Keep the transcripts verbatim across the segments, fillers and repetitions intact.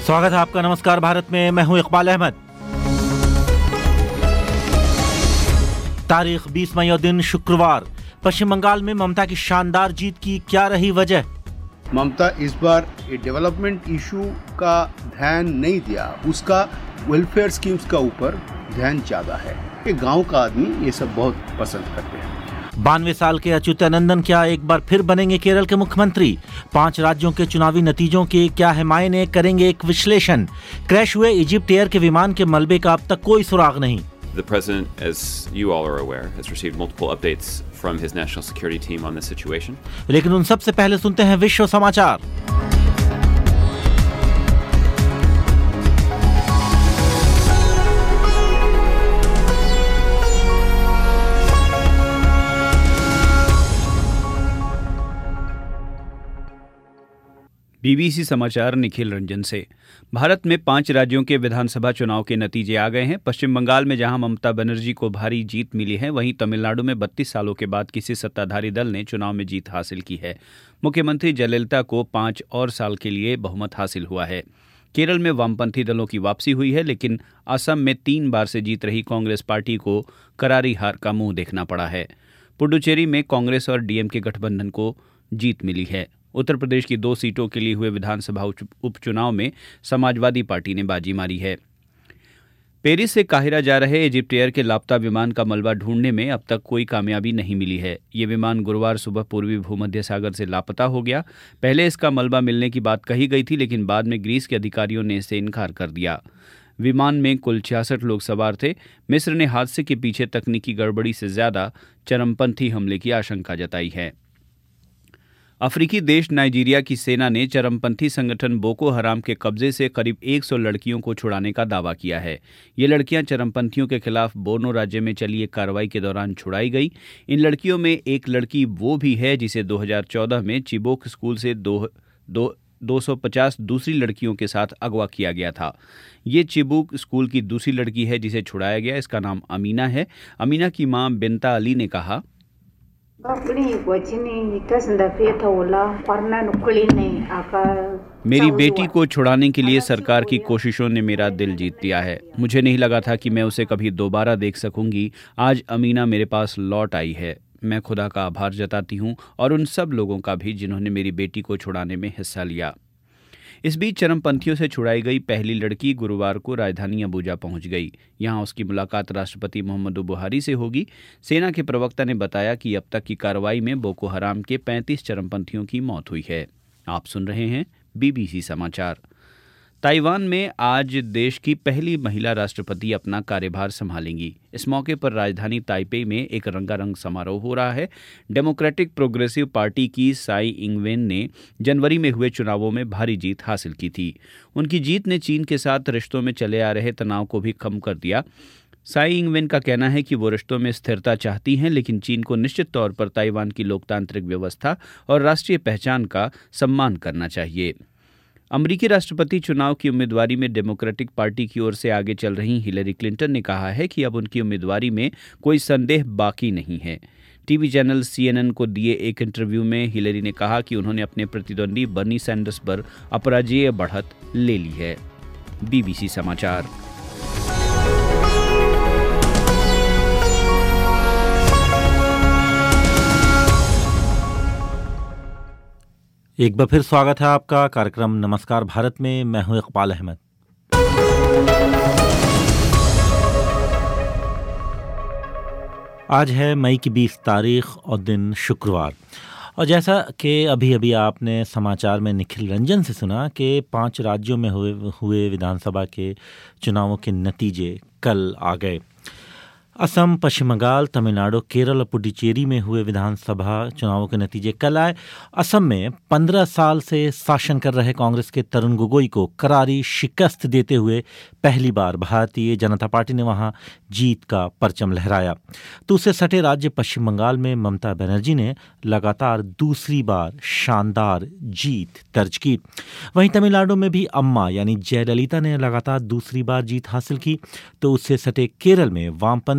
स्वागत है आपका नमस्कार भारत में। मैं हूं इकबाल अहमद। तारीख बीस मई और दिन शुक्रवार। पश्चिम बंगाल में ममता की शानदार जीत की क्या रही वजह? ममता इस बार ये डेवलपमेंट इशू का ध्यान नहीं दिया, उसका वेलफेयर स्कीम्स का ऊपर ध्यान ज्यादा है। ये गांव का आदमी ये सब बहुत पसंद करते हैं। बानवे साल के अच्युतानंदन क्या एक बार फिर बनेंगे केरल के मुख्यमंत्री? पांच राज्यों के चुनावी नतीजों के क्या है मायने, करेंगे एक विश्लेषण। क्रैश हुए इजिप्ट एयर के विमान के मलबे का अब तक कोई सुराग नहीं। The president, as you all are aware, has received multiple updates from his national security team on this situation. लेकिन उन सबसे पहले सुनते हैं विश्व समाचार। बीबीसी समाचार निखिल रंजन से। भारत में पांच राज्यों के विधानसभा चुनाव के नतीजे आ गए हैं। पश्चिम बंगाल में जहां ममता बनर्जी को भारी जीत मिली है, वहीं तमिलनाडु में बत्तीस सालों के बाद किसी सत्ताधारी दल ने चुनाव में जीत हासिल की है। मुख्यमंत्री जयललिता को पांच और साल के लिए बहुमत हासिल हुआ है। केरल में वामपंथी दलों की वापसी हुई है, लेकिन असम में तीन बार से जीत रही कांग्रेस पार्टी को करारी हार का मुंह देखना पड़ा है। पुडुचेरी में कांग्रेस और डीएमके गठबंधन को जीत मिली है। उत्तर प्रदेश की दो सीटों के लिए हुए विधानसभा उपचुनाव में समाजवादी पार्टी ने बाजी मारी है। पेरिस से काहिरा जा रहे इजिप्ट एयर के लापता विमान का मलबा ढूंढने में अब तक कोई कामयाबी नहीं मिली है। ये विमान गुरुवार सुबह पूर्वी भूमध्य सागर से लापता हो गया। पहले इसका मलबा मिलने की बात कही गई थी, लेकिन बाद में ग्रीस के अधिकारियों ने इससे इनकार कर दिया। विमान में कुल छियासठ लोग सवार थे। मिस्र ने हादसे के पीछे तकनीकी गड़बड़ी से ज्यादा चरमपंथी हमले की आशंका जताई है। अफ्रीकी देश नाइजीरिया की सेना ने चरमपंथी संगठन बोको हराम के कब्जे से करीब सौ लड़कियों को छुड़ाने का दावा किया है। ये लड़कियां चरमपंथियों के खिलाफ बोर्नो राज्य में चली एक कार्रवाई के दौरान छुड़ाई गई। इन लड़कियों में एक लड़की वो भी है जिसे दो हज़ार चौदह में चिबोक स्कूल से दो दो दो सौ पचास दूसरी लड़कियों के साथ अगवा किया गया था। ये चिबुक स्कूल की दूसरी लड़की है जिसे छुड़ाया गया। इसका नाम अमीना है। अमीना की मां बिनता अली ने कहा, मेरी बेटी को छुड़ाने के लिए सरकार की कोशिशों ने मेरा दिल जीत लिया है। मुझे नहीं लगा था कि मैं उसे कभी दोबारा देख सकूंगी। आज अमीना मेरे पास लौट आई है। मैं खुदा का आभार जताती हूँ और उन सब लोगों का भी जिन्होंने मेरी बेटी को छुड़ाने में हिस्सा लिया। इस बीच चरमपंथियों से छुड़ाई गई पहली लड़की गुरुवार को राजधानी अबुजा पहुंच गई। यहां उसकी मुलाकात राष्ट्रपति मोहम्मद बुहारी से होगी। सेना के प्रवक्ता ने बताया कि अब तक की कार्रवाई में बोको हराम के पैंतीस चरमपंथियों की मौत हुई है। आप सुन रहे हैं बीबीसी समाचार। ताइवान में आज देश की पहली महिला राष्ट्रपति अपना कार्यभार संभालेंगी। इस मौके पर राजधानी ताइपे में एक रंगारंग समारोह हो रहा है। डेमोक्रेटिक प्रोग्रेसिव पार्टी की साई इंगवेन ने जनवरी में हुए चुनावों में भारी जीत हासिल की थी। उनकी जीत ने चीन के साथ रिश्तों में चले आ रहे तनाव को भी कम कर दिया। साई इंगवेन का कहना है कि वो रिश्तों में स्थिरता चाहती हैं, लेकिन चीन को निश्चित तौर पर ताइवान की लोकतांत्रिक व्यवस्था और राष्ट्रीय पहचान का सम्मान करना चाहिए। अमेरिकी राष्ट्रपति चुनाव की उम्मीदवारी में डेमोक्रेटिक पार्टी की ओर से आगे चल रही हिलेरी क्लिंटन ने कहा है कि अब उनकी उम्मीदवारी में कोई संदेह बाकी नहीं है। टीवी चैनल सीएनएन को दिए एक इंटरव्यू में हिलेरी ने कहा कि उन्होंने अपने प्रतिद्वंदी बर्नी सैंडर्स पर अपराजेय बढ़त ले ली है। बीबीसी समाचार। एक बार फिर स्वागत है आपका कार्यक्रम नमस्कार भारत में। मैं हूं इकबाल अहमद। आज है मई की बीस तारीख और दिन शुक्रवार। और जैसा कि अभी अभी आपने समाचार में निखिल रंजन से सुना कि पांच राज्यों में हुए हुए विधानसभा के चुनावों के नतीजे कल आ गए। असम, पश्चिम बंगाल, तमिलनाडु, केरल और पुडुचेरी में हुए विधानसभा चुनावों के नतीजे कल आए। असम में पंद्रह साल से शासन कर रहे कांग्रेस के तरुण गोगोई को करारी शिकस्त देते हुए पहली बार भारतीय जनता पार्टी ने वहां जीत का परचम लहराया। तो उससे सटे राज्य पश्चिम बंगाल में ममता बनर्जी ने लगातार दूसरी बार शानदार जीत दर्ज की। वहीं तमिलनाडु में भी अम्मा यानी जयललिता ने लगातार दूसरी बार जीत हासिल की। तो उससे सटे केरल में वामपंथी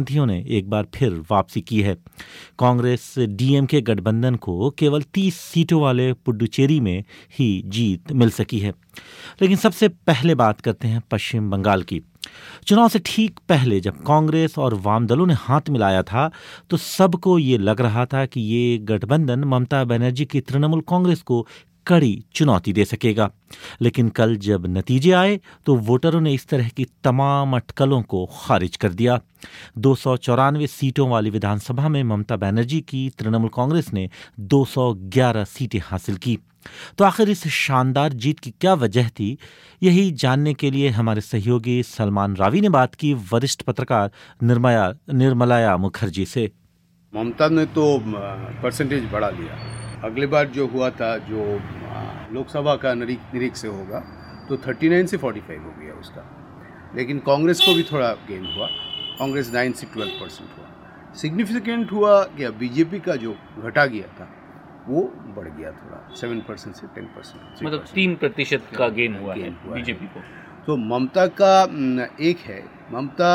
वामपंथियों ने एक बार फिर वापसी की है। कांग्रेस डीएमके गठबंधन को केवल तीस सीटों वाले पुडुचेरी में ही जीत मिल सकी है। लेकिन सबसे पहले बात करते हैं पश्चिम बंगाल की। चुनाव से ठीक पहले जब कांग्रेस और वाम दलों ने हाथ मिलाया था तो सबको ये लग रहा था कि ये गठबंधन ममता बनर्जी की तृणमूल कांग्रेस को कड़ी चुनौती दे सकेगा। लेकिन कल जब नतीजे आए तो वोटरों ने इस तरह की तमाम अटकलों को खारिज कर दिया। दो सौ चौरानवे सीटों वाली विधानसभा में ममता बनर्जी की तृणमूल कांग्रेस ने दो सौ ग्यारह सीटें हासिल की। तो आखिर इस शानदार जीत की क्या वजह थी, यही जानने के लिए हमारे सहयोगी सलमान रावी ने बात की वरिष्ठ पत्रकार निर्मया निर्मलाया मुखर्जी से। ममता ने तो परसेंटेज बढ़ा लिया। अगले बार जो हुआ था, जो लोकसभा का निरीख से होगा, तो उनतालीस से पैंतालीस हो गया उसका। लेकिन कांग्रेस को भी थोड़ा गेन हुआ। कांग्रेस नौ से बारह परसेंट हुआ। सिग्निफिकेंट हुआ कि बीजेपी का जो घटा गया था वो बढ़ गया थोड़ा, सात परसेंट से दस परसेंट, मतलब तीन प्रतिशत का गेन हुआ है बीजेपी को। तो ममता का एक है, ममता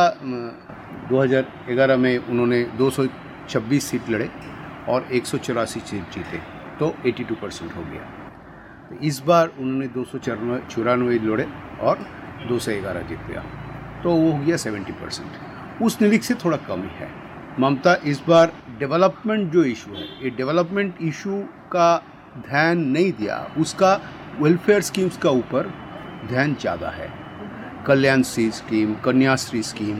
दो हज़ार ग्यारह में उन्होंने दो सौ छब्बीस सीट लड़े और एक सौ चौरासी सीट जीते, तो बयासी परसेंट हो गया। तो इस बार उन्होंने दो सौ चौरानवे लड़े और दो सौ ग्यारह जीत गया, तो वो हो गया सत्तर परसेंट। उस निरीख से थोड़ा कम ही है। ममता इस बार डेवलपमेंट जो इशू है, ये डेवलपमेंट इशू का ध्यान नहीं दिया, उसका वेलफेयर स्कीम्स का ऊपर ध्यान ज़्यादा है। Kalyanashree scheme, Kanyashree scheme,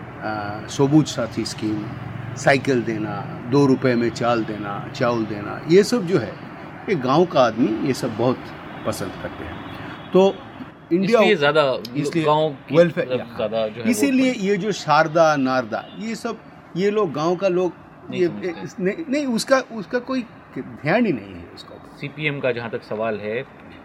Sabuj Sathi scheme, cycle देना, दो रुपए में चाल देना, चावल देना, ये सब जो है ये गांव का आदमी ये सब बहुत पसंद करते हैं। तो इंडिया इसलिए ज़्यादा इसलिए गांव वेलफेयर ज़्यादा जो है, इसीलिए ये जो शारदा नारदा ये सब ये लोग गांव का लोग नहीं ये समझते। नहीं, नहीं उसका उसका कोई ध्यान ही नहीं है उसका। सीपीएम का जहाँ तक सवाल है,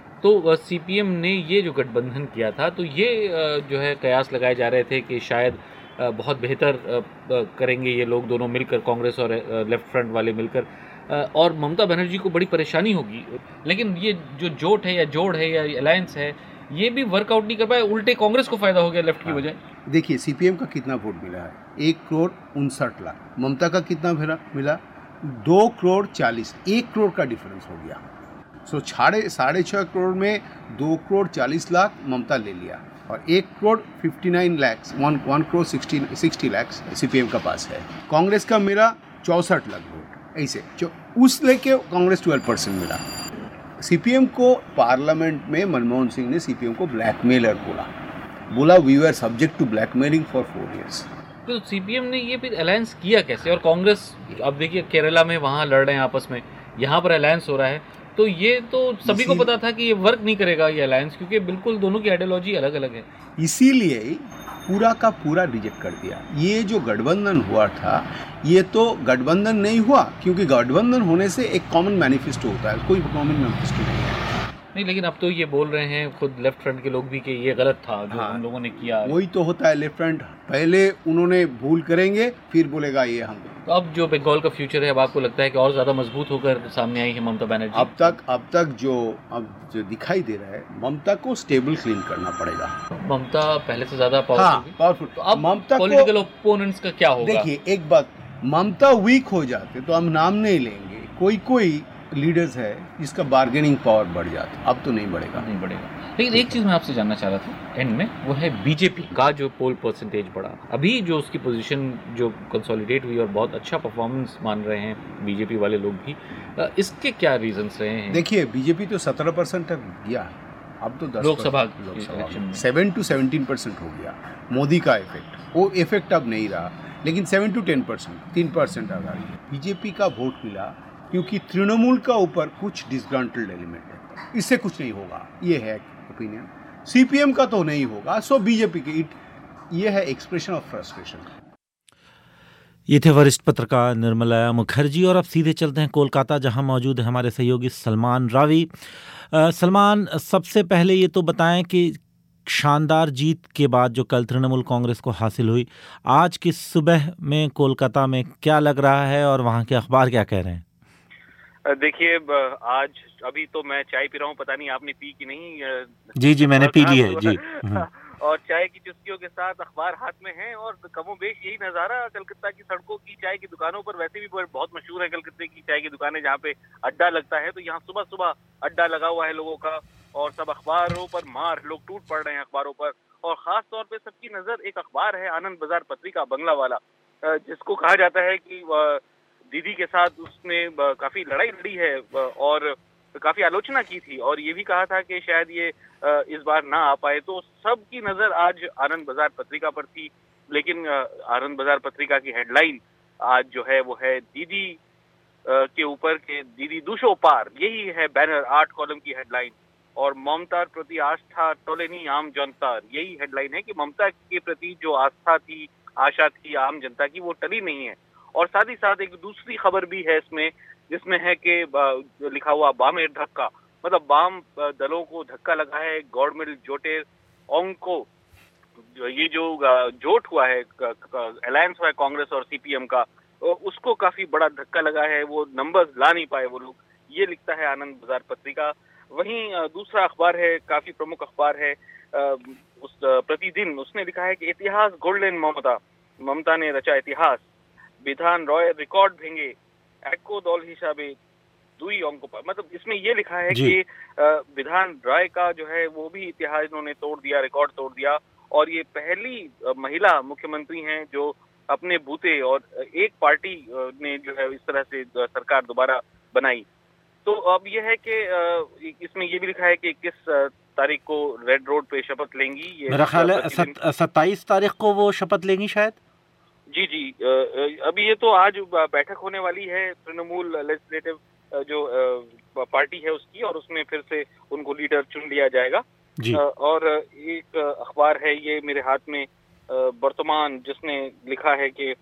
तो सीपीएम ने ये जो गठबंधन किया था, तो ये अ, जो है कयास लगाए जा रहे थे कि शायद अ, बहुत बेहतर अ, करेंगे ये लोग दोनों मिलकर, कांग्रेस और लेफ्ट फ्रंट वाले मिलकर, अ, और ममता बनर्जी को बड़ी परेशानी होगी। लेकिन ये जो जोट है या जोड़ है या अलायंस है, ये भी वर्कआउट नहीं कर पाए, उल्टे कांग्रेस को फायदा हो गया लेफ्ट की वजह। देखिए सीपीएम का कितना वोट मिला है, एक करोड़ उनसठ लाख। ममता का कितना मिला मिला दो करोड़ चालीस, एक करोड़ का डिफरेंस हो गया। सो साढ़े साढ़े छः करोड़ में दो करोड़ चालीस लाख ममता ले लिया और एक crore fifty nine lakhs one one crore sixty sixty lakhs CPM का पास है। कांग्रेस का मिला चौंसठ लाख वोट, ऐसे उस लेके कांग्रेस ट्वेल्व परसेंट मिला। सीपीएम को पार्लियामेंट में मनमोहन सिंह ने सीपीएम को ब्लैकमेलर बोला बोला we are subject to blackmailing for four years. तो सीपीएम ने ये फिर अलायंस किया कैसे? और कांग्रेस अब देखिए केरला में वहाँ लड़ रहे हैं आपस में, यहाँ पर अलायंस हो रहा है, तो ये तो सभी को पता था कि ये वर्क नहीं करेगा ये अलायंस, क्योंकि बिल्कुल दोनों की आइडियोलॉजी अलग अलग है। इसीलिए पूरा का पूरा रिजेक्ट कर दिया। ये जो गठबंधन हुआ था ये तो गठबंधन नहीं हुआ, क्योंकि गठबंधन होने से एक कॉमन मैनिफेस्टो होता है, कोई कॉमन मैनिफेस्टो नहीं है। नहीं, लेकिन अब तो ये बोल रहे हैं खुद लेफ्ट फ्रंट के लोग भी कि ये गलत था जो हाँ, हम लोगों ने किया। वही तो होता है लेफ्ट फ्रंट, पहले उन्होंने भूल करेंगे फिर बोलेगा ये हम। तो अब जो बंगाल का फ्यूचर है, अब आपको लगता है कि और ज़्यादा मजबूत होकर सामने आई है ममता बनर्जी? अब तक अब तक जो अब जो दिखाई दे रहा है, ममता को स्टेबल क्लीन करना पड़ेगा। ममता पहले से ज़्यादा हाँ, पावरफुल पावरफुल। तो अब ममता को पॉलिटिकल ओपोनेंट्स का क्या होगा? देखिए एक बात, ममता वीक हो जाते तो हम नाम नहीं लेंगे, कोई कोई लीडर्स है जिसका बार्गेनिंग पावर बढ़ जाता, अब तो नहीं बढ़ेगा। नहीं बढ़ेगा। लेकिन एक चीज़ मैं आपसे जानना चाह रहा था एंड में, वो है बीजेपी का जो पोल परसेंटेज बढ़ा, अभी जो उसकी पोजीशन जो कंसोलिडेट हुई और बहुत अच्छा परफॉर्मेंस मान रहे हैं बीजेपी वाले लोग भी, इसके क्या रीजंस रहे हैं? देखिए बीजेपी तो सत्रह परसेंट तक गया, अब तो दस लोकसभा इलेक्शन में सेवन टू सेवनटीन परसेंट हो गया। मोदी का इफेक्ट, वो इफेक्ट अब नहीं रहा, लेकिन सेवन टू टेन परसेंट तीन परसेंट आ गई। बीजेपी का वोट मिला क्योंकि तृणमूल का ऊपर कुछ डिसग्रांटेड एलिमेंट है, इससे कुछ नहीं होगा, ये है ओपिनियन। सीपीएम का तो नहीं होगा, सो बीजेपी की इट ये है एक्सप्रेशन ऑफ फ्रस्ट्रेशन। ये थे वरिष्ठ पत्रकार निर्मला मुखर्जी। और अब सीधे चलते हैं कोलकाता, जहां मौजूद है हमारे सहयोगी सलमान रावी। आ, सलमान, सबसे पहले ये तो बताएं कि शानदार जीत के बाद जो कल तृणमूल कांग्रेस को हासिल हुई, आज की सुबह में कोलकाता में क्या लग रहा है और वहाँ के अखबार क्या कह रहे हैं? देखिए आज अभी तो मैं चाय पी रहा हूँ, पता नहीं आपने पी कि नहीं? जी जी मैंने पी ली है जी। और चाय की चुस्कियों के साथ अखबार हाथ में है और कमोबेश यही नज़ारा कलकत्ता की सड़कों की चाय की दुकानों पर वैसे भी बहुत मशहूर है कलकत्ते की चाय की दुकानें जहाँ पे अड्डा लगता है। तो यहाँ सुबह सुबह अड्डा लगा हुआ है लोगों का और सब अखबारों पर मार लोग टूट पड़ रहे हैं अखबारों पर। और खास तौर पे सबकी नज़र एक अखबार है आनंद बाजार पत्रिका बंगला वाला, जिसको कहा जाता है कि दीदी के साथ उसने काफ़ी लड़ाई लड़ी है और काफ़ी आलोचना की थी और ये भी कहा था कि शायद ये इस बार ना आ पाए। तो सबकी नज़र आज आनंद बाजार पत्रिका पर थी, लेकिन आनंद बाजार पत्रिका की हेडलाइन आज जो है वो है दीदी के ऊपर के दीदी दुशो पार, यही है बैनर आठ कॉलम की हेडलाइन। और ममता प्रति आस्था टोलेनी आम जनता, यही हेडलाइन है कि ममता के प्रति जो आस्था थी आशा थी आम जनता की वो टली नहीं है। और साथ ही साथ एक दूसरी खबर भी है इसमें, जिसमें है कि लिखा हुआ बामेर धक्का, मतलब वाम दलों को धक्का लगा है। गवर्नमेंट जोटेर ओंग को ये जो जोट हुआ है, अलायंस हुआ है कांग्रेस और सीपीएम का, उसको काफी बड़ा धक्का लगा है, वो नंबर्स ला नहीं पाए वो लोग, ये लिखता है आनंद बाजार पत्रिका। वहीं दूसरा अखबार है, काफी प्रमुख अखबार है उस प्रतिदिन, उसने लिखा है कि इतिहास गोल्डन ममता, ममता ने रचा इतिहास, विधान रॉय रिकॉर्ड भेंगे एको दौल हिसाबे दुई अंकों पर। मतलब इसमें ये लिखा है कि विधान राय का जो है वो भी इतिहास इन्होंने तोड़ दिया, रिकॉर्ड तोड़ दिया और ये पहली महिला मुख्यमंत्री हैं जो अपने बूते और एक पार्टी ने जो है इस तरह से सरकार दोबारा बनाई। तो अब ये है कि इसमें ये भी लिखा है कि इक्कीस तारीख को रेड रोड पे शपथ लेंगी। ये मेरा ख्याल है सत्ताईस तारीख को वो शपथ लेंगी शायद। जी जी, अभी ये तो आज बैठक होने वाली है तृणमूल लेजिस्लेटिव जो पार्टी है उसकी, और उसमें फिर से उनको लीडर चुन लिया जाएगा जी। और एक अखबार है ये मेरे हाथ में वर्तमान, जिसने लिखा है कि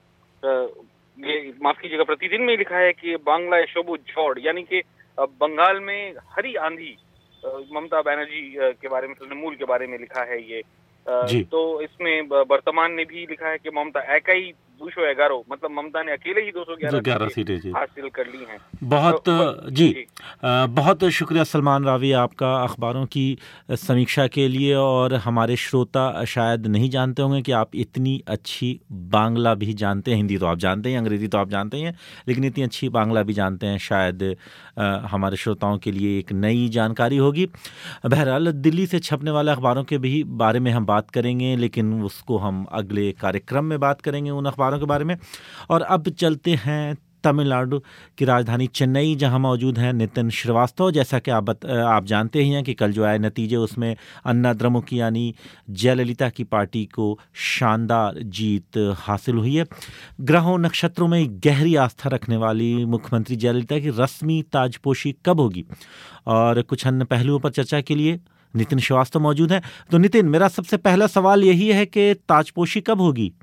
ये माफ कीजिएगा प्रतिदिन में लिखा है कि बांग्ला शोबू झोड़, यानी कि बंगाल में हरी आंधी, ममता बनर्जी के बारे में, तृणमूल के बारे में लिखा है ये। तो इसमें वर्तमान ने भी लिखा है कि ममता इक्कीस दो सौ ग्यारह, मतलब ममता ने अकेले ही दो सौ ग्यारह सीटें हासिल कर ली हैं। बहुत तो, जी, जी। आ, बहुत शुक्रिया सलमान रावी आपका अखबारों की समीक्षा के लिए। और हमारे श्रोता शायद नहीं जानते होंगे कि आप इतनी अच्छी बांग्ला भी जानते हैं। हिंदी तो आप जानते हैं, अंग्रेज़ी तो आप जानते हैं, लेकिन इतनी अच्छी बांग्ला भी जानते हैं, शायद आ, हमारे श्रोताओं के लिए एक नई जानकारी होगी। बहरहाल दिल्ली से छपने वाले अखबारों के भी बारे में हम बात करेंगे, लेकिन उसको हम अगले कार्यक्रम में बात करेंगे उन अखबारों के बारे में। और अब चलते हैं तमिलनाडु की राजधानी चेन्नई, जहां मौजूद हैं नितिन श्रीवास्तव। जैसा कि आप बत, आप जानते ही हैं कि कल जो आए नतीजे, उसमें अन्ना द्रमुक यानी जयललिता की पार्टी को शानदार जीत हासिल हुई है। ग्रहों नक्षत्रों में गहरी आस्था रखने वाली मुख्यमंत्री जयललिता की रस्मी ताजपोशी कब होगी, और कुछ अन्य पहलुओं पर चर्चा के लिए नितिन श्रीवास्तव मौजूद हैं। तो नितिन, मेरा सबसे पहला सवाल यही है कि ताजपोशी कब होगी?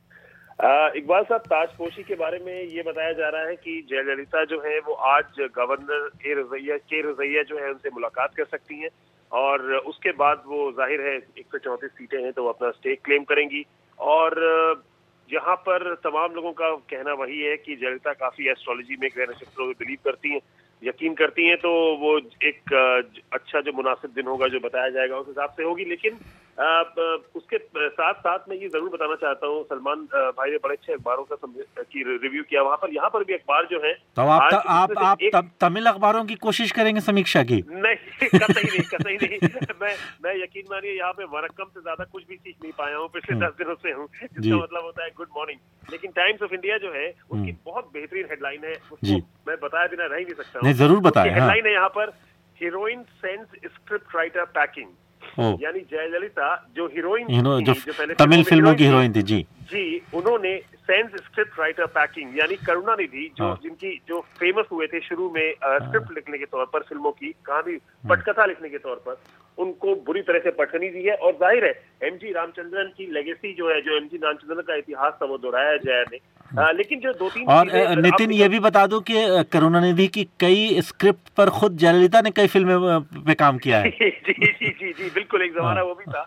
इकबाल साहब, ताजपोशी के बारे में ये बताया जा रहा है कि जयललिता जो है वो आज गवर्नर ए रज़ैया के रज़ैया जो है उनसे मुलाकात कर सकती हैं, और उसके बाद वो जाहिर है एक सौ चौंतीस सीटें हैं तो वो अपना स्टेक क्लेम करेंगी। और जहाँ पर तमाम लोगों का कहना वही है कि जयललिता काफी एस्ट्रोलॉजी में, ग्रह नक्षत्रों में बिलीव करती हैं, यकीन करती हैं, तो वो एक अच्छा जो मुनासिब दिन होगा जो बताया जाएगा उस हिसाब से होगी। लेकिन आ, उसके साथ साथ मैं ये जरूर बताना चाहता हूँ, सलमान भाई ने बड़े अच्छे अखबारों का की रिव्यू किया, वहाँ पर यहाँ पर भी अखबार जो है तो आप त, आप, आप एक... तमिल अखबारों की कोशिश करेंगे समीक्षा की? नहीं, कतई नहीं, कतई नहीं। मैं मैं यकीन मानिए यहाँ पे वरक्कम से ज्यादा कुछ भी सीख नहीं पाया हूँ, पिछले दस दिनों से हूँ, जिसका मतलब होता है गुड मॉर्निंग। लेकिन टाइम्स ऑफ इंडिया जो है उसकी बहुत बेहतरीन हेडलाइन है, उसको मैं बताया बिना रह नहीं सकता हूँ। जरूर बताएं। हेडलाइन है यहाँ पर, heroine sends script writer packing, यानी जयललिता जो हीरोइन थी, जो, जो पहले तमिल फिल्मों की हीरोइन थी, जी जी उन्होंने सेंस स्क्रिप्ट राइटर पैकिंग, यानी करुणानिधि जो हाँ। जिनकी जो फेमस हुए थे शुरू में स्क्रिप्ट हाँ। लिखने के तौर पर, फिल्मों की कहानी पटकथा लिखने के तौर पर, उनको बुरी तरह से पटखनी दी है। और जाहिर है एमजी रामचंद्रन की लेगेसी जो है, जो एमजी रामचंद्रन का इतिहास था वो दोहराया जय ने। आ, लेकिन जो दो तीन और नितिन ये भी बता दूं कि करुणानिधि की कई स्क्रिप्ट पर खुद जयललिता ने कई फिल्में पे काम किया है। जी जी जी जी बिल्कुल, एक जमाना वो भी था।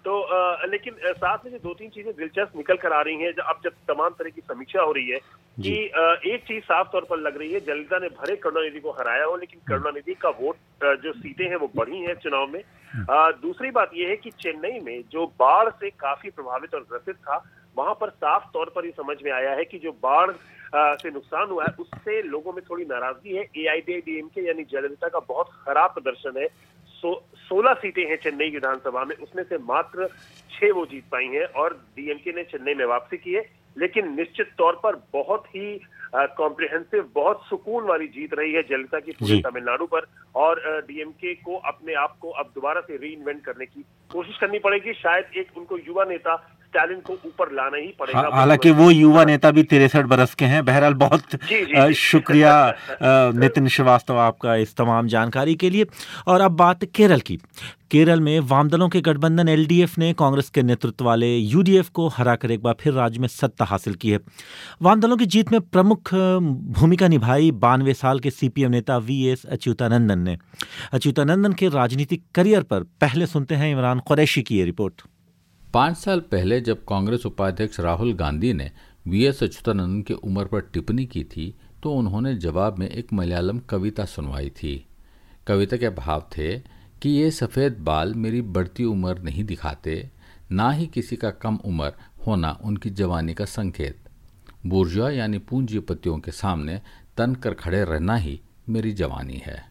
तो आ, लेकिन साथ में जो दो तीन चीजें दिलचस्प निकल कर आ रही हैं, अब जब तमाम तरह की समीक्षा हो रही है कि आ, एक चीज साफ तौर पर लग रही है, जयललिता ने भरे करुणानिधि को हराया हो, लेकिन करुणानिधि का वोट जो सीटें हैं वो बढ़ी हैं चुनाव में। आ, दूसरी बात यह है कि चेन्नई में जो बाढ़ से काफी प्रभावित और ग्रसित था, वहां पर साफ तौर पर ये समझ में आया है कि जो बाढ़ से नुकसान हुआ है उससे लोगों में थोड़ी नाराजगी है। एआईएडीएमके यानी जयललिता का बहुत खराब प्रदर्शन है। सो, सोलह सीटें हैं चेन्नई विधानसभा में, उसमें से मात्र छह वो जीत पाई हैं और डीएमके ने चेन्नई में वापसी की है। लेकिन निश्चित तौर पर बहुत ही कॉम्प्रिहेंसिव, बहुत सुकून वाली जीत रही है जयललिता की पूरे तमिलनाडु पर, और डीएमके को अपने आप को अब दोबारा से री इन्वेंट करने की कोशिश करनी पड़ेगी। शायद एक उनको युवा नेता स्टालिन को ऊपर लाना ही पड़ेगा। हालांकि वो युवा नेता भी तिरसठ बरस के हैं। बहरहाल बहुत जी, जी, जी। शुक्रिया नितिन श्रीवास्तव आपका इस तमाम जानकारी के लिए। और अब बात केरल की। केरल में वाम दलों के गठबंधन एलडीएफ ने कांग्रेस के नेतृत्व वाले यूडीएफ को हराकर एक बार फिर राज्य में सत्ता हासिल की है। वाम दलों की जीत में प्रमुख भूमिका निभाई बानवे साल के सीपीएम नेता वी एस अच्युतानंदन ने। अच्युतानंदन के राजनीतिक करियर पर पहले सुनते हैं इमरान कुरैशी की ये रिपोर्ट। पाँच साल पहले जब कांग्रेस उपाध्यक्ष राहुल गांधी ने वी एस अच्युतानंदन की उम्र पर टिप्पणी की थी तो उन्होंने जवाब में एक मलयालम कविता सुनवाई थी। कविता के भाव थे कि ये सफ़ेद बाल मेरी बढ़ती उम्र नहीं दिखाते, ना ही किसी का कम उम्र होना उनकी जवानी का संकेत। बुर्जुआ यानी पूंजीपतियों के सामने तन कर खड़े रहना ही मेरी जवानी है।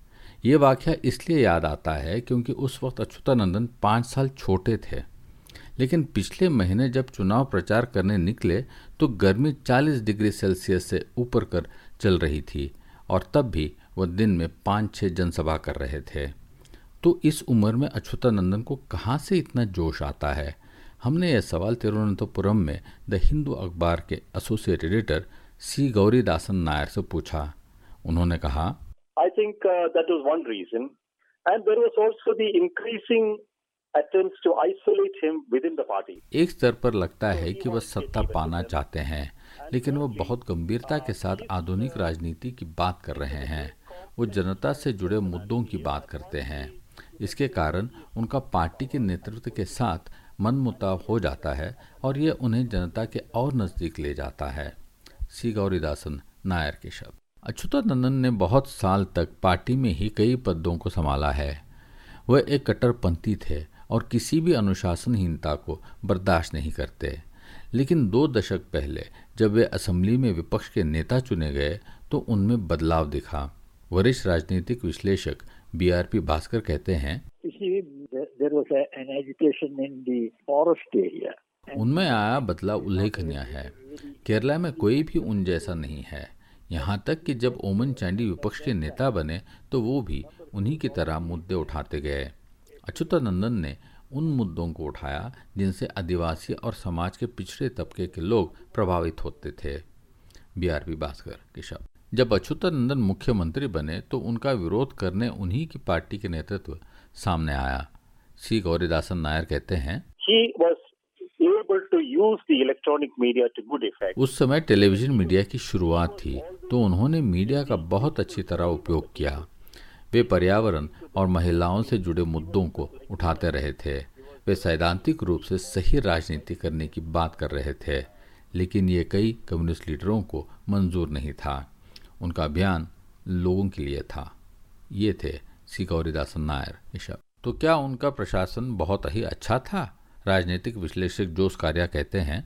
ये वाक़या इसलिए याद आता है क्योंकि उस वक्त अच्युतानंदन पाँच साल छोटे थे, लेकिन पिछले महीने जब चुनाव प्रचार करने निकले तो गर्मी चालीस डिग्री सेल्सियस से ऊपर कर चल रही थी और तब भी वह दिन में पाँच छः जनसभा कर रहे थे। तो इस उम्र में अच्युतानंदन को कहाँ से इतना जोश आता है? हमने यह सवाल तिरुवनंतपुरम में द हिंदू अखबार के associate editor C Gouridasan Nair से पूछा। उन्होंने कहा, I think that was one reason and there was also the increasing attempts to isolate him within the party. एक स्तर पर लगता है कि वह सत्ता पाना चाहते हैं, लेकिन वह बहुत गंभीरता के साथ आधुनिक राजनीति की बात कर रहे हैं। वो जनता से जुड़े मुद्दों की बात करते हैं। इसके कारण उनका पार्टी के नेतृत्व के साथ मनमुटाव हो जाता है और ये उन्हें जनता के और नज़दीक ले जाता है। सी गौरीदासन नायर के शब्द। अच्युतानंदन ने बहुत साल तक पार्टी में ही कई पदों को संभाला है। वह एक कट्टरपंथी थे और किसी भी अनुशासनहीनता को बर्दाश्त नहीं करते। लेकिन दो दशक पहले जब वे असेंबली में विपक्ष के नेता चुने गए तो उनमें बदलाव दिखा। वरिष्ठ राजनीतिक विश्लेषक बीआरपी भास्कर कहते हैं, उनमें आया बदलाव उल्लेखनीय है। केरला में कोई भी उन जैसा नहीं है। यहाँ तक कि जब ओमन चांडी विपक्ष के नेता बने तो वो भी उन्हीं की तरह मुद्दे उठाते गए। अच्युतानंदन ने उन मुद्दों को उठाया जिनसे आदिवासी और समाज के पिछड़े तबके के लोग प्रभावित होते थे। बीआरपी भास्कर के शब्द। जब अच्युतानंदन मुख्यमंत्री बने तो उनका विरोध करने उन्हीं की पार्टी के नेतृत्व सामने आया। सी गौरीदासन नायर कहते हैं, उस समय टेलीविजन मीडिया की शुरुआत थी तो उन्होंने मीडिया का बहुत अच्छी तरह उपयोग किया। वे पर्यावरण और महिलाओं से जुड़े मुद्दों को उठाते रहे थे। वे सैद्धांतिक रूप से सही राजनीति करने की बात कर रहे थे, लेकिन ये कई कम्युनिस्ट लीडरों को मंजूर नहीं था। उनका अभियान लोगों के लिए था। ये थे सी गौरीदासन नायर शब्द। तो क्या उनका प्रशासन बहुत ही अच्छा था? राजनीतिक विश्लेषक जोस कारिया कहते हैं,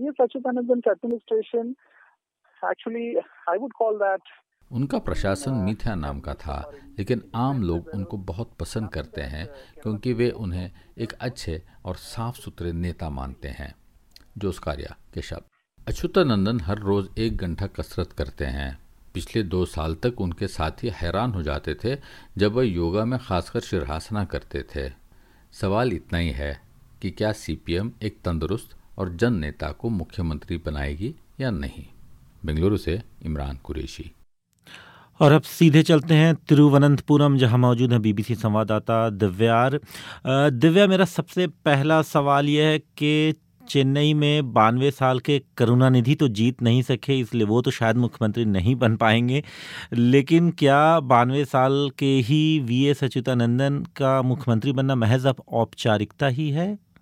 उनका प्रशासन मिथ्या नाम का था, लेकिन आम लोग उनको बहुत पसंद करते हैं क्योंकि वे उन्हें एक अच्छे और साफ सुथरे नेता मानते हैं। जोस कारिया के शब्द। अच्युतानंदन हर रोज एक घंटा कसरत करते हैं। पिछले दो साल तक उनके साथी हैरान हो जाते थे जब वह योगा में खासकर शीर्षासना करते थे। सवाल इतना ही है कि क्या सीपीएम एक तंदुरुस्त और जन नेता को मुख्यमंत्री बनाएगी या नहीं। बेंगलुरु से इमरान कुरैशी। और अब सीधे चलते हैं तिरुवनंतपुरम, जहां मौजूद है बीबीसी संवाददाता दिव्यार। दिव्या, मेरा सबसे पहला सवाल यह है कि चेन्नई में बानवे साल के करुणानिधि तो जीत नहीं सके, इसलिए वो तो शायद मुख्यमंत्री नहीं बन पाएंगे, लेकिन क्या बानवे साल के ही वी एस अच्युतानंदन का मुख्यमंत्री बनना महज अब औपचारिकता ही है?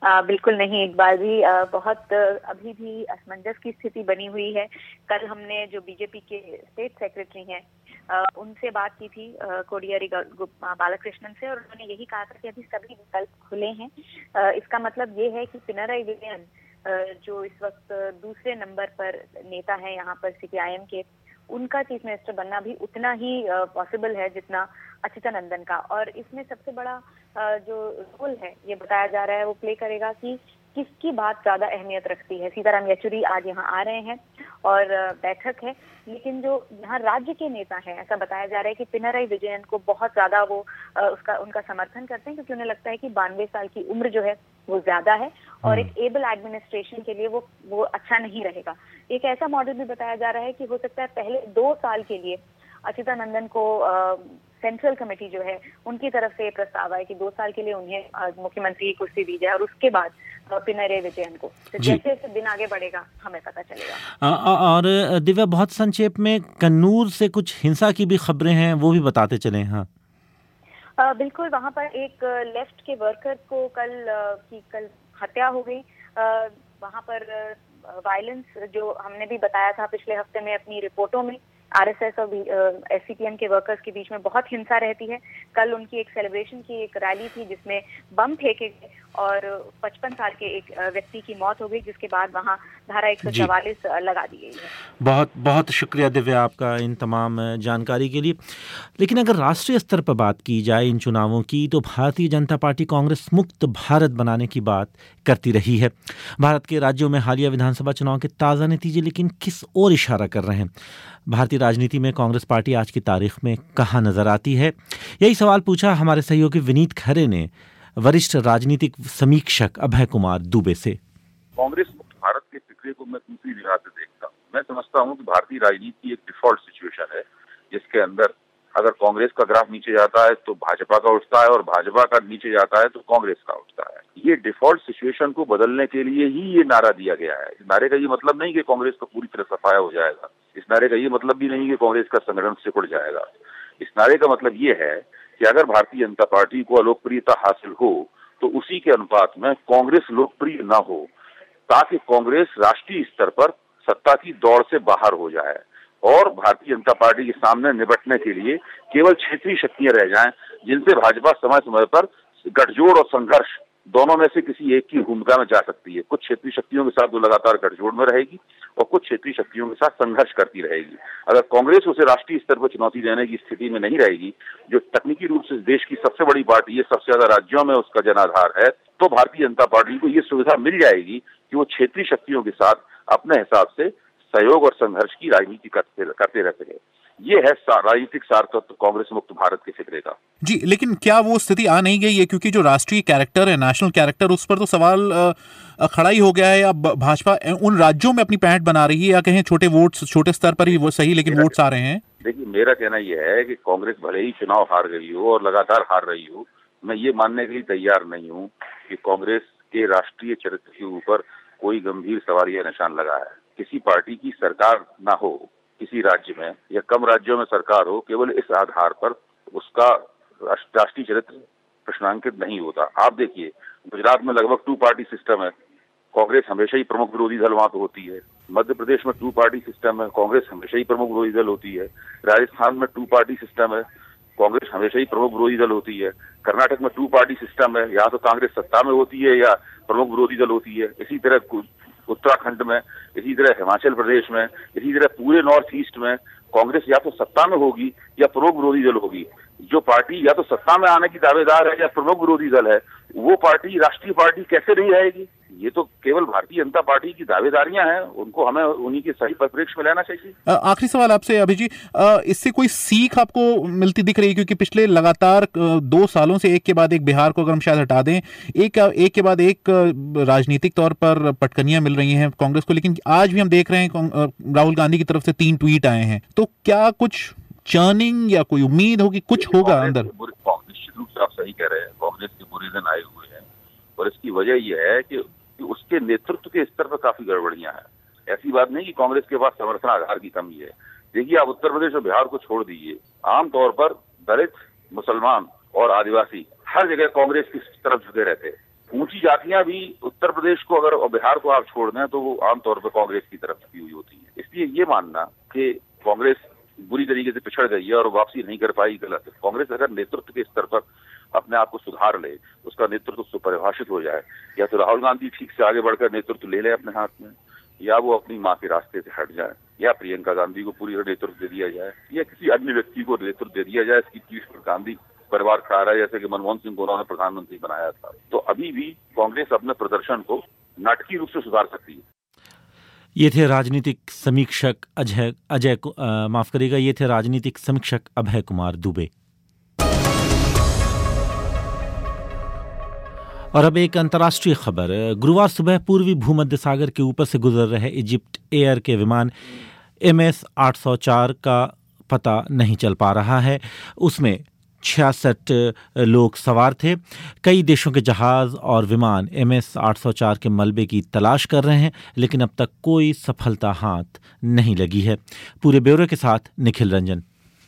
आ, बिल्कुल नहीं, इकबाल जी, आ, बहुत अभी भी असमंजस की स्थिति बनी हुई है। कल हमने जो बीजेपी के स्टेट सेक्रेटरी हैं आ, उनसे बात की थी, कोडियरी बालकृष्णन से, और उन्होंने यही कहा था कि अभी सभी विकल्प खुले हैं। आ, इसका मतलब ये है कि पिनराई विजयन जो इस वक्त दूसरे नंबर पर नेता है यहाँ पर सीपीआईएम के, उनका चीफ मिनिस्टर बनना भी उतना ही पॉसिबल है जितना अच्युतानंदन का। और इसमें सबसे बड़ा जो रोल है ये बताया जा रहा है वो प्ले करेगा कि किसकी बात ज्यादा अहमियत रखती है। सीताराम येचुरी आज यहाँ आ रहे हैं और बैठक है, लेकिन जो यहाँ राज्य के नेता हैं, ऐसा बताया जा रहा है कि पिनराई विजयन को बहुत ज्यादा वो उसका उनका समर्थन करते हैं, क्योंकि उन्हें लगता है कि बानवे साल की उम्र जो है वो ज्यादा है और एक एबल एडमिनिस्ट्रेशन के लिए वो वो अच्छा नहीं रहेगा। एक ऐसा मॉडल भी बताया जा रहा है कि हो सकता है पहले दो साल के लिए अच्युतानंदन को सेंट्रल कमेटी जो है उनकी तरफ से प्रस्ताव आए कि दो साल के लिए उन्हें मुख्यमंत्री की कुर्सी दी जाए और उसके बाद पिनराई विजयन को। तो जैसे जैसे दिन आगे बढ़ेगा हमें पता चलेगा। और दिव्या, बहुत संक्षेप में कन्नूर से कुछ हिंसा की भी खबरें हैं, वो भी बताते चले। हाँ आ, बिल्कुल, वहाँ पर एक लेफ्ट के वर्कर को कल की कल हत्या हो गई। वहाँ पर वायलेंस जो हमने भी बताया था पिछले हफ्ते में अपनी रिपोर्टों में, आरएसएस और एससीपीएम के वर्कर्स के बीच में बहुत हिंसा रहती है। कल उनकी एक सेलिब्रेशन की एक रैली थी जिसमें बम फेंके गए और पचपन साल के एक व्यक्ति की मौत हो गई, जिसके बाद वहां धारा एक सौ चवालीस लगा दी गई है। बहुत बहुत शुक्रिया दिव्या आपका इन तमाम जानकारी के लिए। लेकिन अगर राष्ट्रीय स्तर पर बात की जाए इन चुनावों की, तो भारतीय जनता पार्टी कांग्रेस मुक्त भारत बनाने की बात करती रही है। भारत के राज्यों में हालिया विधानसभा चुनाव के ताज़ा नतीजे लेकिन किस ओर इशारा कर रहे हैं? भारतीय राजनीति में कांग्रेस पार्टी आज की तारीख में कहाँ नजर आती है? यही सवाल पूछा हमारे सहयोगी विनीत खरे ने वरिष्ठ राजनीतिक समीक्षक अभय कुमार दुबे से। कांग्रेस मुक्त भारत के फिक्रे को मैं दूसरी निगाह से देखता हूँ। मैं समझता हूँ कि भारतीय राजनीति एक डिफॉल्ट सिचुएशन है जिसके अंदर अगर कांग्रेस का ग्राफ नीचे जाता है तो भाजपा का उठता है और भाजपा का नीचे जाता है तो कांग्रेस का उठता है। ये डिफॉल्ट सिचुएशन को बदलने के लिए ही ये नारा दिया गया है। इस नारे का ये मतलब नहीं कि कांग्रेस का पूरी तरह सफाया हो जाएगा। इस नारे का ये मतलब भी नहीं कि कांग्रेस का संगठन सिकुड़ जाएगा। इस नारे का मतलब ये है कि अगर भारतीय जनता पार्टी को अलोकप्रियता हासिल हो तो उसी के अनुपात में कांग्रेस लोकप्रिय न हो, ताकि कांग्रेस राष्ट्रीय स्तर पर सत्ता की दौड़ से बाहर हो जाए और भारतीय जनता पार्टी के सामने निपटने के लिए केवल क्षेत्रीय शक्तियां रह जाएं, जिनसे भाजपा समय समय पर गठजोड़ और संघर्ष दोनों में से किसी एक की भूमिका में जा सकती है। कुछ क्षेत्रीय शक्तियों के साथ वो लगातार गठजोड़ में रहेगी और कुछ क्षेत्रीय शक्तियों के साथ संघर्ष करती रहेगी। अगर कांग्रेस उसे राष्ट्रीय स्तर पर चुनौती देने की स्थिति में नहीं रहेगी, जो तकनीकी रूप से देश की सबसे बड़ी पार्टी है, सबसे ज्यादा राज्यों में उसका जनाधार है, तो भारतीय जनता पार्टी को ये सुविधा मिल जाएगी कि वो क्षेत्रीय शक्तियों के साथ अपने हिसाब से सहयोग और संघर्ष की राजनीति करते करते रहते हैं। ये है राजनीतिक सार्थत्व कांग्रेस मुक्त भारत के फिक्रे का। जी, लेकिन क्या वो स्थिति आ नहीं गई है? क्योंकि जो राष्ट्रीय कैरेक्टर है, नेशनल कैरेक्टर, उस पर तो सवाल खड़ा ही हो गया है। या भाजपा उन राज्यों में अपनी पैठ बना रही है, या कहें छोटे वोट छोटे स्तर पर ही वो सही लेकिन वोट्स आ रहे हैं? देखिए, मेरा कहना यह है कि कांग्रेस भले ही चुनाव हार गई हो और लगातार हार रही हो, मैं ये मानने के लिए तैयार नहीं हूँ कि कांग्रेस के राष्ट्रीय चरित्र के ऊपर कोई गंभीर सवाल या निशान लगा है। किसी पार्टी की सरकार ना हो किसी राज्य में या कम राज्यों में सरकार हो, केवल इस आधार पर उसका राष्ट्रीय चरित्र प्रश्नांकित नहीं होता। आप देखिए, गुजरात में लगभग टू पार्टी सिस्टम है, कांग्रेस हमेशा ही प्रमुख विरोधी दल वहां तो होती है। मध्य प्रदेश में टू पार्टी सिस्टम है, कांग्रेस हमेशा ही प्रमुख विरोधी दल होती है। राजस्थान में टू पार्टी सिस्टम है, कांग्रेस हमेशा ही प्रमुख विरोधी दल होती है। कर्नाटक में टू पार्टी सिस्टम है, यहाँ तो कांग्रेस सत्ता में होती है या प्रमुख विरोधी दल होती है। इसी तरह उत्तराखंड में, इसी तरह हिमाचल प्रदेश में, इसी तरह पूरे नॉर्थ ईस्ट में कांग्रेस या तो सत्ता में होगी या प्रमुख विरोधी दल होगी। जो पार्टी या तो सत्ता में आने की दावेदार है या प्रमुख विरोधी दल है, वो पार्टी राष्ट्रीय पार्टी कैसे नहीं रहेगी? ये तो केवल भारतीय जनता पार्टी की दावेदारियां हैं, उनको हमें उन्हीं के सही परिप्रेक्ष्य में लेना चाहिए। आखिरी सवाल आपसे अभी जी, इससे कोई सीख आपको मिलती दिख रही है? क्योंकि पिछले लगातार दो सालों से एक के बाद एक, बिहार को अगर हम शायद हटा दें, एक एक के बाद एक राजनीतिक तौर पर पटकनियां मिल रही हैं कांग्रेस को, लेकिन आज भी हम देख रहे हैं राहुल गांधी की तरफ से तीन ट्वीट आए हैं। तो क्या कुछ चर्निंग या कोई उम्मीद होगी कुछ होगा अंदर? निश्चित रूप से आप सही कह रहे हैं, कांग्रेस के बुरे दिन आए हुए हैं और इसकी वजह यह है कि उसके नेतृत्व के स्तर पर काफी गड़बड़ियां हैं। ऐसी बात नहीं कि कांग्रेस के पास समर्थन आधार की कमी है। देखिए, आप उत्तर प्रदेश और बिहार को छोड़ दीजिए, आमतौर पर दलित, मुसलमान और आदिवासी हर जगह कांग्रेस की तरफ झुके रहते हैं। ऊंची जातियां भी उत्तर प्रदेश को अगर और बिहार को आप छोड़ दें तो वो आमतौर पर कांग्रेस की तरफ की हुई होती है। इसलिए ये मानना कि कांग्रेस बुरी तरीके से पिछड़ गई है और वापसी नहीं कर पाई गलत है। कांग्रेस अगर नेतृत्व के स्तर पर अपने आप को सुधार ले, उसका नेतृत्व सुपरिभाषित हो जाए, या तो राहुल गांधी ठीक से आगे बढ़कर नेतृत्व ले ले अपने हाथ में, या वो अपनी माँ के रास्ते से हट जाए, या प्रियंका गांधी को पूरी तरह नेतृत्व दे दिया जाए, या किसी अन्य व्यक्ति को नेतृत्व दे दिया जाए। इसकी चीज पर गांधी परिवार खड़ा रहा है, जैसे कि मनमोहन सिंह को उन्होंने प्रधानमंत्री बनाया था। तो अभी भी कांग्रेस अपने प्रदर्शन को नाटकीय रूप से सुधार सकती है। ये थे राजनीतिक समीक्षक अजय अजय माफ करिएगा ये थे राजनीतिक समीक्षक अभय कुमार दुबे। और अब एक अंतर्राष्ट्रीय खबर। गुरुवार सुबह पूर्वी भूमध्य सागर के ऊपर से गुजर रहे इजिप्ट एयर के विमान एम एस आठ सौ चार का पता नहीं चल पा रहा है। उसमें छियासठ लोग सवार थे। कई देशों के जहाज़ और विमान एम एस आठ सौ चार के मलबे की तलाश कर रहे हैं, लेकिन अब तक कोई सफलता हाथ नहीं लगी है। पूरे ब्यौरे के साथ निखिल रंजन।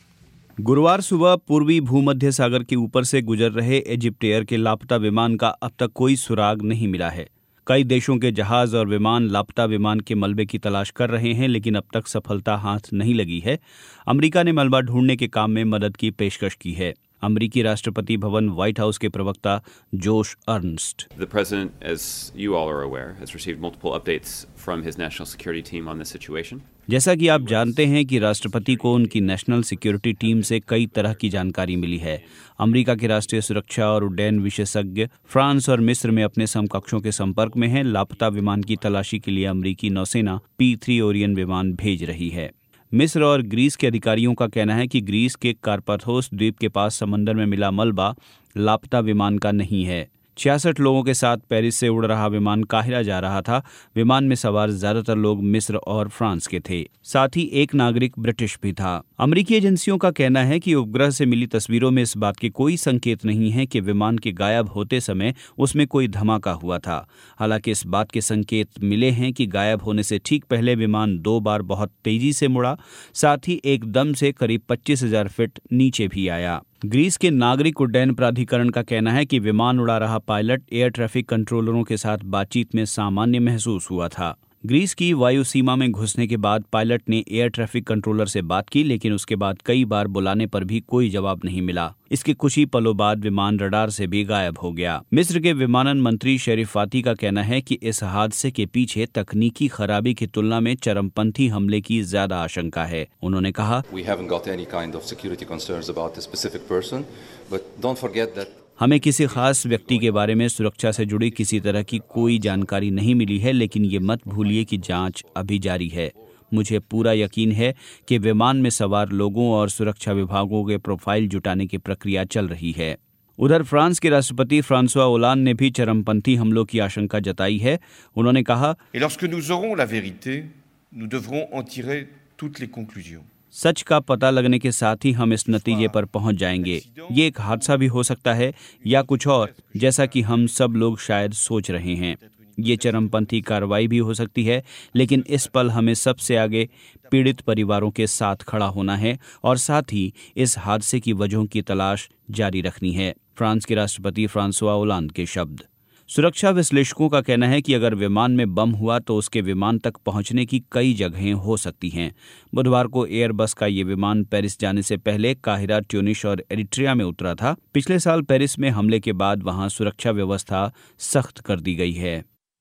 गुरुवार सुबह पूर्वी भूमध्य सागर के ऊपर से गुजर रहे इजिप्ट एयर के लापता विमान का अब तक कोई सुराग नहीं मिला है। कई देशों के जहाज और विमान लापता विमान के मलबे की तलाश कर रहे हैं, लेकिन अब तक सफलता हाथ नहीं लगी है। अमेरिका ने मलबा ढूंढने के काम में मदद की पेशकश की है। अमेरिकी राष्ट्रपति भवन व्हाइट हाउस के प्रवक्ता Josh Earnest. The president, as you all are aware, has received multiple updates from his national security team on this situation. जैसा कि आप जानते हैं कि राष्ट्रपति को उनकी नेशनल सिक्योरिटी टीम से कई तरह की जानकारी मिली है। अमेरिका के राष्ट्रीय सुरक्षा और उड्डयन विशेषज्ञ फ्रांस और मिस्र में अपने समकक्षों के संपर्क में हैं। लापता विमान की तलाशी के लिए अमेरिकी नौसेना पी थ्री ओरियन विमान भेज रही है। मिस्र और ग्रीस के अधिकारियों का कहना है कि ग्रीस के कार्पाथोस द्वीप के पास समंदर में मिला मलबा लापता विमान का नहीं है। छियासठ लोगों के साथ पेरिस से उड़ रहा विमान काहिरा जा रहा था। विमान में सवार ज्यादातर लोग मिस्र और फ्रांस के थे, साथ ही एक नागरिक ब्रिटिश भी था। अमेरिकी एजेंसियों का कहना है कि उपग्रह से मिली तस्वीरों में इस बात के कोई संकेत नहीं है कि विमान के गायब होते समय उसमें कोई धमाका हुआ था। हालांकि इस बात के संकेत मिले हैं कि गायब होने से ठीक पहले विमान दो बार बहुत तेजी से मुड़ा, साथ ही एकदम से करीब पच्चीस हजार फीट नीचे भी आया। ग्रीस के नागरिक उड्डयन प्राधिकरण का कहना है कि विमान उड़ा रहा पायलट एयर ट्रैफिक कंट्रोलरों के साथ बातचीत में सामान्य महसूस हुआ था। ग्रीस की वायु सीमा में घुसने के बाद पायलट ने एयर ट्रैफिक कंट्रोलर से बात की, लेकिन उसके बाद कई बार बुलाने पर भी कोई जवाब नहीं मिला। इसके कुछ ही पलों बाद विमान रडार से भी गायब हो गया। मिस्र के विमानन मंत्री शरीफ फाती का कहना है कि इस हादसे के पीछे तकनीकी खराबी की तुलना में चरमपंथी हमले की ज्यादा आशंका है। उन्होंने कहा, We haven't got any kind of security concerns about a specific person, but don't forget that हमें किसी खास व्यक्ति के बारे में सुरक्षा से जुड़ी किसी तरह की कोई जानकारी नहीं मिली है, लेकिन ये मत भूलिए कि जांच अभी जारी है। मुझे पूरा यकीन है कि विमान में सवार लोगों और सुरक्षा विभागों के प्रोफाइल जुटाने की प्रक्रिया चल रही है। उधर फ्रांस के राष्ट्रपति फ्रांसवा ओलांद ने भी चरमपंथी हमलों की आशंका जताई है। उन्होंने कहा, Et lorsque nous aurons la vérité, nous devrons en tirer toutes les conclusions. सच का पता लगने के साथ ही हम इस नतीजे पर पहुंच जाएंगे। ये एक हादसा भी हो सकता है या कुछ और, जैसा कि हम सब लोग शायद सोच रहे हैं। ये चरमपंथी कार्रवाई भी हो सकती है, लेकिन इस पल हमें सबसे आगे पीड़ित परिवारों के साथ खड़ा होना है और साथ ही इस हादसे की वजहों की तलाश जारी रखनी है। फ्रांस के राष्ट्रपति फ्रांसवा ओलांद के शब्द। सुरक्षा विश्लेषकों का कहना है कि अगर विमान में बम हुआ तो उसके विमान तक पहुंचने की कई जगहें हो सकती हैं। बुधवार को एयरबस का ये विमान पेरिस जाने से पहले काहिरा, ट्यूनिस और एरिट्रिया में उतरा था। पिछले साल पेरिस में हमले के बाद वहां सुरक्षा व्यवस्था सख्त कर दी गई है।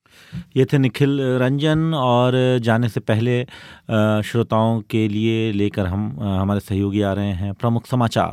ये थे निखिल रंजन। और जाने से पहले श्रोताओं के लिए लेकर हम हमारे सहयोगी आ रहे हैं प्रमुख समाचार।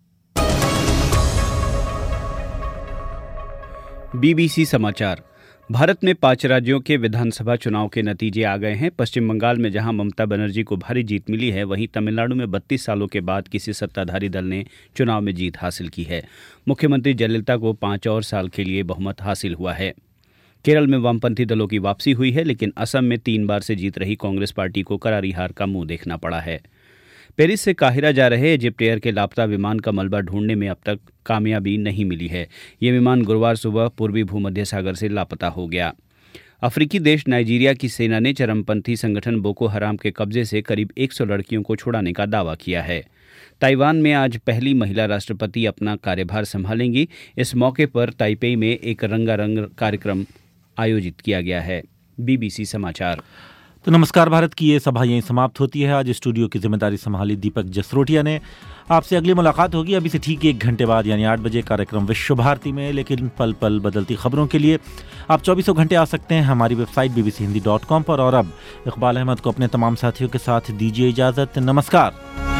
बीबीसी समाचार। भारत में पांच राज्यों के विधानसभा चुनाव के नतीजे आ गए हैं। पश्चिम बंगाल में जहां ममता बनर्जी को भारी जीत मिली है, वहीं तमिलनाडु में बत्तीस सालों के बाद किसी सत्ताधारी दल ने चुनाव में जीत हासिल की है। मुख्यमंत्री जयललिता को पांच और साल के लिए बहुमत हासिल हुआ है। केरल में वामपंथी दलों की वापसी हुई है, लेकिन असम में तीन बार से जीत रही कांग्रेस पार्टी को करारी हार का मुंह देखना पड़ा है। पेरिस से काहिरा जा रहे इजिप्ट एयर के लापता विमान का मलबा ढूंढने में अब तक कामयाबी नहीं मिली है। ये विमान गुरुवार सुबह पूर्वी भूमध्य सागर से लापता हो गया। अफ्रीकी देश नाइजीरिया की सेना ने चरमपंथी संगठन बोको हराम के कब्जे से करीब सौ लड़कियों को छुड़ाने का दावा किया है। ताइवान में आज पहली महिला राष्ट्रपति अपना कार्यभार संभालेंगी। इस मौके पर ताइपेई में एक रंगारंग कार्यक्रम आयोजित किया गया है। बीबीसी समाचार। तो नमस्कार भारत की ये सभा यहीं समाप्त होती है। आज स्टूडियो की जिम्मेदारी संभाली दीपक जसरोटिया ने। आपसे अगली मुलाकात होगी अभी से ठीक एक घंटे बाद, यानी आठ बजे कार्यक्रम विश्व भारती में। लेकिन पल पल बदलती खबरों के लिए आप चौबीसों घंटे आ सकते हैं हमारी website B B C Hindi dot com पर। और अब इकबाल अहमद को अपने तमाम साथियों के साथ दीजिए इजाज़त। नमस्कार।